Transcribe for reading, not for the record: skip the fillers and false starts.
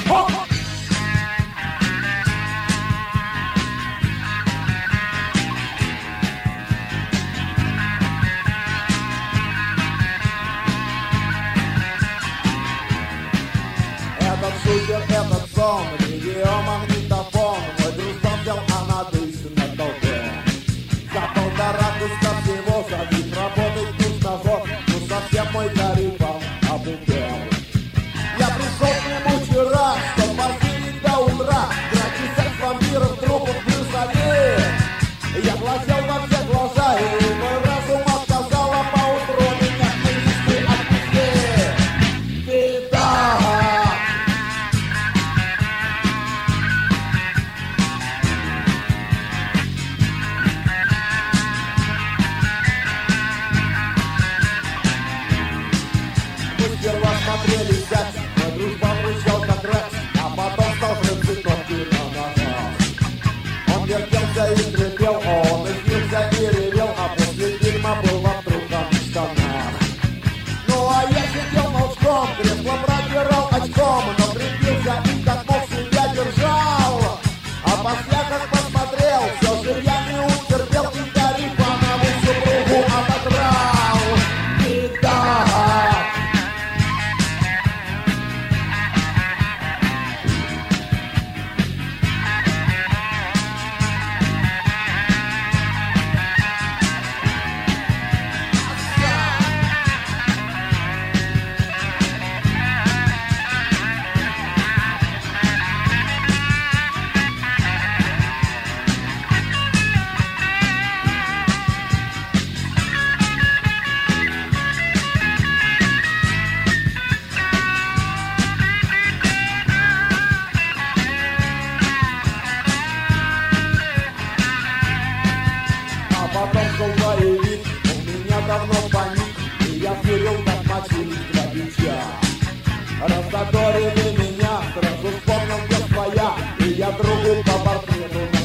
Этот шутер, этот сон, видеомагнитофон. Мой дружбан взял анадырь на толпе. За 1,5 куска всего за них работать нужно год. Ну совсем мой тариф обугел. Я пришел к нему вчера, чтоб посидеть до утра. Грати секс вампиров, трупов плюс один. Я глазел во все глаза, и мой разум отказал, а поутру меня привезли отпусти. Беда. Сперва смотрели секс, мой дружбан рычал как Рекс, а потом стал хрустеть ногти на ногах. Он вертелся и скрипел, он извился и ревел, а после фильма был во втрухах штанах. Ну а я сидел молчком, кресло пробирал очком, но крепился и как мог себя держал. А после как посмотрел, все же я не утерпел и тарифа на мою супругу ободрал. Беда. Потом шел боевик, у меня давно паник, и я верил, как мочились два бича. Раззадорили меня, сразу вспомнил, где своя, и я другу по портрету